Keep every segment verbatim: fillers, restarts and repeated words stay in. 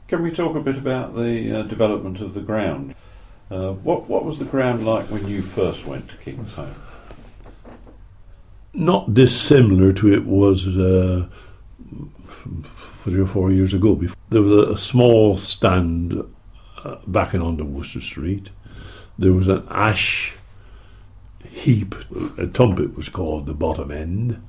Can we talk a bit about the uh, development of the ground? Uh, what what was the ground like when you first went to Kingsholm? Not dissimilar to it was uh, three or four years ago. There was a small stand uh, backing onto Worcester Street. There was an ash heap, a tump it was called, the bottom end,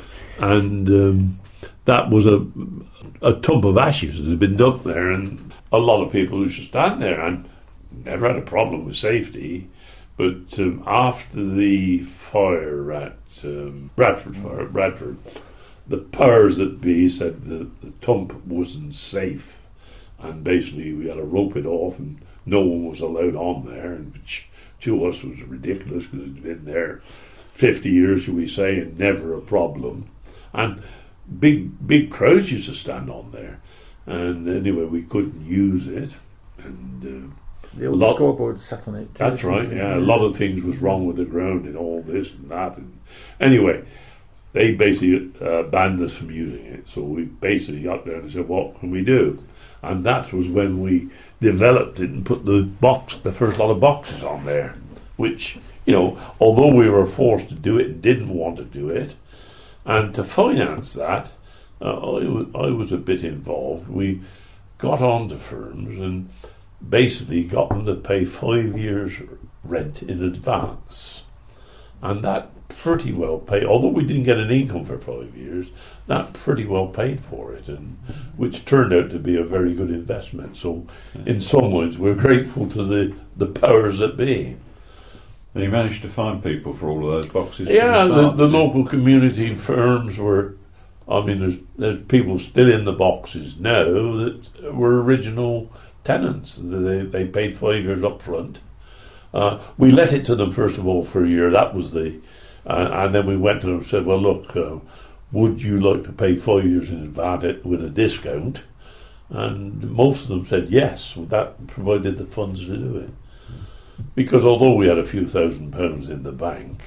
and um, that was a a tump of ashes that had been dumped there, and a lot of people used to stand there and never had a problem with safety. But um, after the fire at um, Bradford fire at Bradford, the powers that be said the, the tump wasn't safe, and basically we had to rope it off, and no one was allowed on there, and which to us was ridiculous because it'd been there fifty years, shall we say, and never a problem. And big big crowds used to stand on there, and anyway we couldn't use it, and. Uh, The old lot, scoreboard sat on it. That's right, yeah. A lot of things was wrong with the ground and all this and that. And anyway, they basically uh, banned us from using it. So we basically got there and said, what can we do? And that was when we developed it and put the box, the first lot of boxes on there, which, you know, although we were forced to do it and didn't want to do it, and to finance that, uh, I, was, I was a bit involved. We got on to firms and basically got them to pay five years rent in advance, and that pretty well paid, although we didn't get an income for five years, that pretty well paid for it, and which turned out to be a very good investment. So in some ways we're grateful to the, the powers that be. And you managed to find people for all of those boxes? Yeah, the, the local community firms were, I mean there's, there's people still in the boxes now that were original tenants. They they paid five years up front. Uh, we let it to them first of all for a year. That was the, uh, and then we went to them and said, "Well, look, uh, would you like to pay five years in advance with a discount?" And most of them said yes. That provided the funds to do it. Because although we had a few thousand pounds in the bank,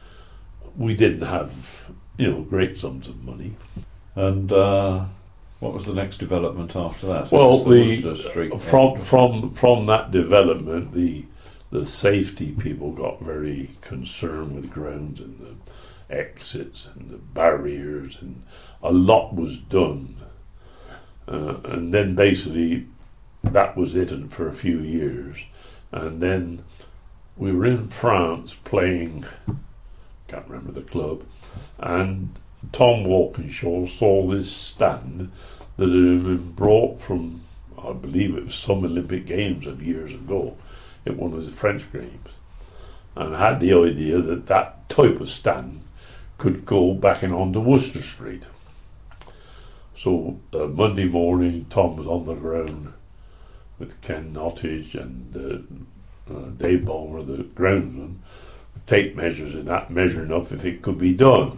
we didn't have, you know, great sums of money. And. Uh What was the next development after that? Well, the, the Street from from from that development, the the safety people got very concerned with grounds and the exits and the barriers, and a lot was done. Uh, and then basically, that was it for a few years. And then we were in France playing, can't remember the club, and Tom Walkinshaw saw this stand that had been brought from, I believe it was some Olympic Games of years ago, at one of the French Games, and had the idea that that type of stand could go back in onto Worcester Street. So uh, Monday morning, Tom was on the ground with Ken Nottage and uh, uh, Dave Ballmer, the groundsman, tape measures and that, measuring up if it could be done.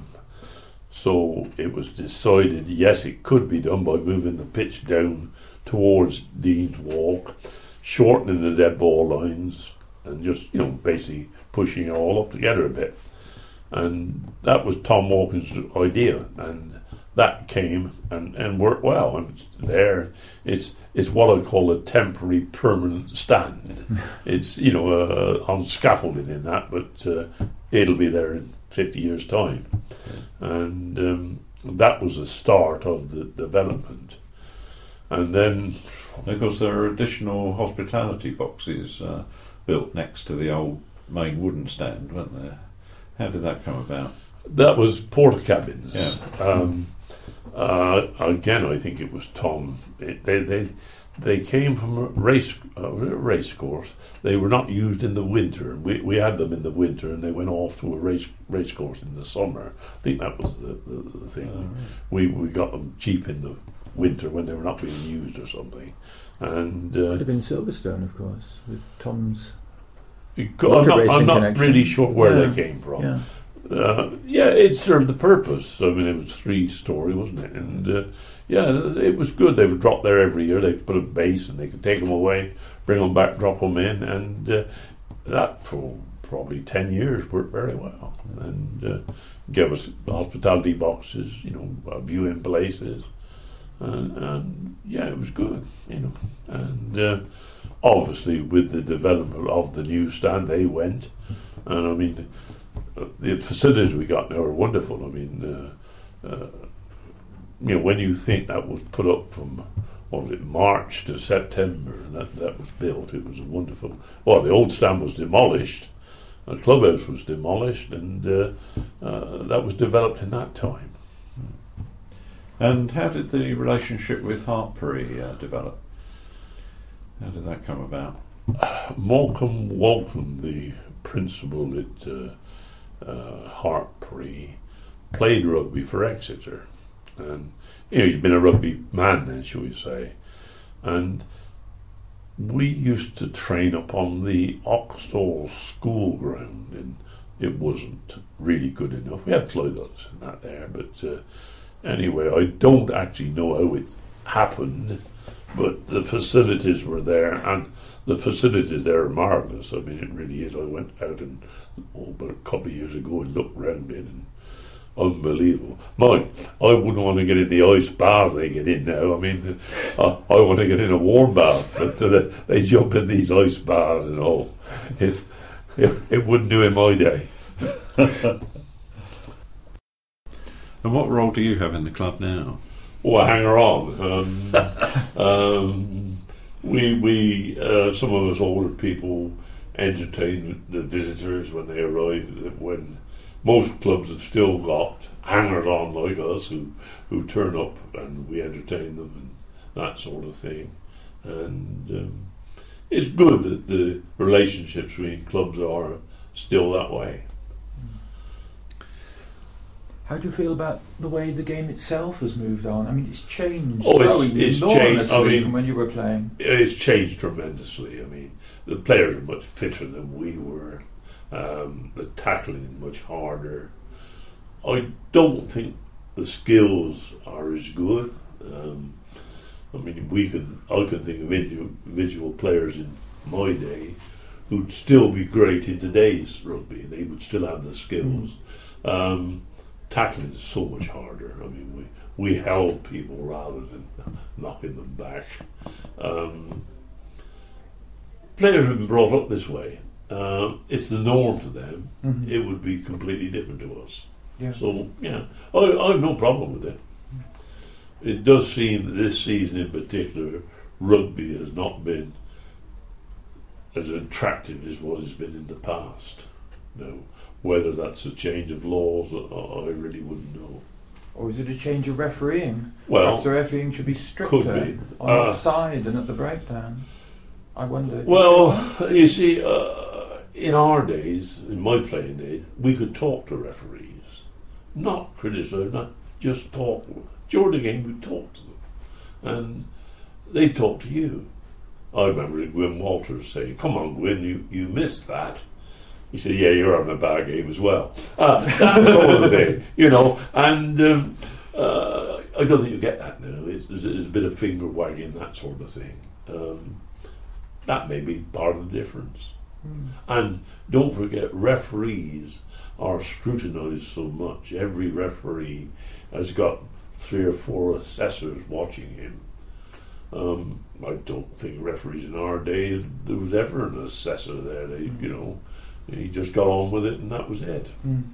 So it was decided, yes, it could be done by moving the pitch down towards Dean's Walk, shortening the dead ball lines, and just, you know, basically pushing it all up together a bit. And that was Tom Walkins's idea, and that came and, and worked well. And it's there. It's it's what I call a temporary permanent stand. It's, you know, uh, on scaffolding in that, but uh, it'll be there in fifty years' time. And um, that was the start of the development. And then, because there are additional hospitality boxes uh, built next to the old main wooden stand, weren't there? How did that come about? That was porter cabins. Yeah. Um, uh, again, I think it was Tom. It, they they they came from a race uh, race course. They were not used in the winter. We we had them in the winter, and they went off to a race race course in the summer. I think that was the, the, the thing. Oh, right. We we got them cheap in the winter when they were not being used or something. And uh, could have been Silverstone, of course, with Tom's. I'm not, I'm not really sure where yeah. they came from. Yeah. Uh, yeah, it served the purpose. I mean, it was three story, wasn't it? And uh, yeah, it was good. They would drop there every year. They could put a base, and they could take them away, bring them back, drop them in, and uh, that for probably ten years worked very well, and uh, gave us hospitality boxes, you know, uh, viewing places, and, and yeah, it was good, you know. And uh, obviously, with the development of the new stand, they went, and I mean, the facilities we got now are wonderful. I mean, uh, uh, you know, when you think that was put up from what was it, March to September, and that that was built, it was a wonderful. Well, the old stand was demolished. The clubhouse was demolished, and uh, uh, that was developed in that time. And how did the relationship with Hartpury uh, develop? How did that come about? Uh, Malcolm Walton, the principal at uh, uh, Hartpury, played rugby for Exeter, and you know he's been a rugby man then, shall we say, and we used to train up on the Oxtal school ground, and it wasn't really good enough. We had floodlights and that there, but uh, anyway, I don't actually know how it happened, but the facilities were there, and the facilities there are marvellous. I mean, it really is. I went out and oh, about a couple of years ago and looked round it, and unbelievable. Mike, I wouldn't want to get in the ice bath they get in now. I mean, I, I want to get in a warm bath, but uh, they jump in these ice baths and all. It, it, it wouldn't do in my day. And what role do you have in the club now? Oh, a hanger-on. Um, um, we, we uh, some of us older people entertain the visitors when they arrive, when most clubs have still got hangers-on like us who, who turn up and we entertain them and that sort of thing. And um, it's good that the relationships between clubs are still that way. How do you feel about the way the game itself has moved on? I mean, it's changed oh, so it's, it's enormously changed. I mean, from when you were playing. It's changed tremendously. I mean, the players are much fitter than we were. Um, the tackling is much harder. I don't think the skills are as good. Um, I mean, we can. I can think of individual players in my day who'd still be great in today's rugby. They would still have the skills. Mm. Um, tackling is so much harder. I mean, we we held people rather than knocking them back. Um, players have been brought up this way. Uh, it's the norm to them. Mm-hmm. It would be completely different to us. Yeah. So, yeah, I, I have no problem with it. It does seem that this season in particular, rugby has not been as attractive as what has been in the past. No, whether that's a change of laws, I really wouldn't know. Or is it a change of refereeing? Well, perhaps the refereeing should be stricter be. on uh, offside and at the breakdown. I wonder. Well, you see, uh, in our days, in my playing days, we could talk to referees, not criticise, not just talk. During the game, we'd talk to them, and they'd talk to you. I remember Gwyn Walters saying, "Come on, Gwyn, you, you missed that." He said, "Yeah, you're having a bad game as well." Uh, that sort of thing, you know. And um, uh, I don't think you get that now. It's, there's, there's a bit of finger wagging, that sort of thing. Um, that may be part of the difference. Mm. And don't forget, referees are scrutinised so much. Every referee has got three or four assessors watching him. Um, I don't think referees in our day, there was ever an assessor there. They, mm. you know. He just got on with it, and that was it. Mm.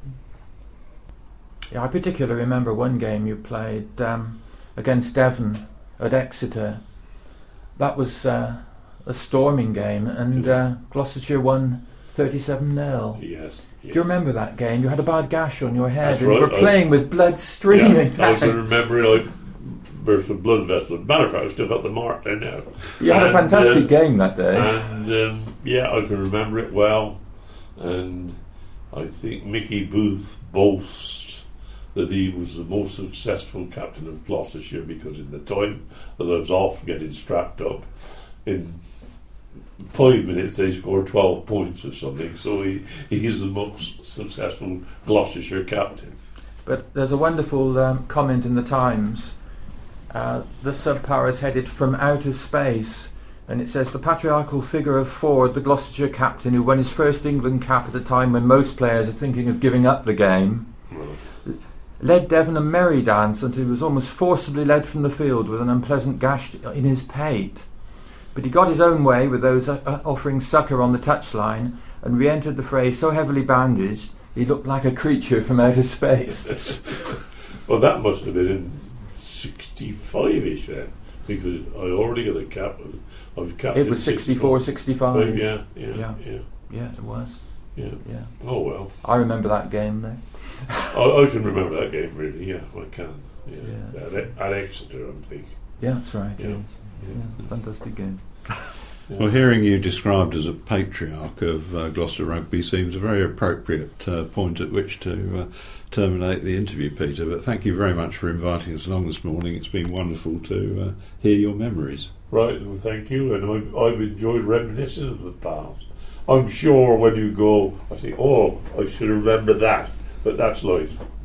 Yeah, I particularly remember one game you played um, against Devon at Exeter. That was uh, a storming game, and uh, Gloucestershire won thirty-seven nil. Yes, yes. Do you remember that game? You had a bad gash on your head, That's and right. you were I, playing with blood streaming. Yeah, I can remember it. I burst a blood vessel. Matter of fact, I've still got the mark there now. You had and, a fantastic uh, game that day. And um, yeah, I can remember it well. And I think Mickey Booth boasts that he was the most successful captain of Gloucestershire because in the time that I was off getting strapped up, in five minutes they scored twelve points or something. So he, he is the most successful Gloucestershire captain. But there's a wonderful um, comment in the Times. Uh, the sub-power is headed from outer space. And it says, the patriarchal figure of Ford, the Gloucestershire captain, who won his first England cap at a time when most players are thinking of giving up the game. Mm. led Devon a merry dance until he was almost forcibly led from the field with an unpleasant gash in his pate. But he got his own way with those uh, offering succour on the touchline and re-entered the fray so heavily bandaged he looked like a creature from outer space. Well, that must have been in sixty-five-ish then, because I already got a cap. I was captain. It was sixty-four, sixty-five. Yeah, yeah, Yeah. yeah, Yeah, it was. yeah. Yeah. Oh well, I remember that game though. I, I can remember that game really. Yeah, I can. Yeah, Yeah. At, E- at Exeter, I'm thinking. Yeah, that's right. Yeah. Yes. Yeah. Yeah, fantastic game. Yeah. Well, hearing you described as a patriarch of uh, Gloucester Rugby seems a very appropriate uh, point at which to uh, terminate the interview, Peter. But thank you very much for inviting us along this morning. It's been wonderful to uh, hear your memories. Right, well, thank you, and I've, I've enjoyed reminiscing of the past. I'm sure when you go, I think, oh, I should remember that, but that's life.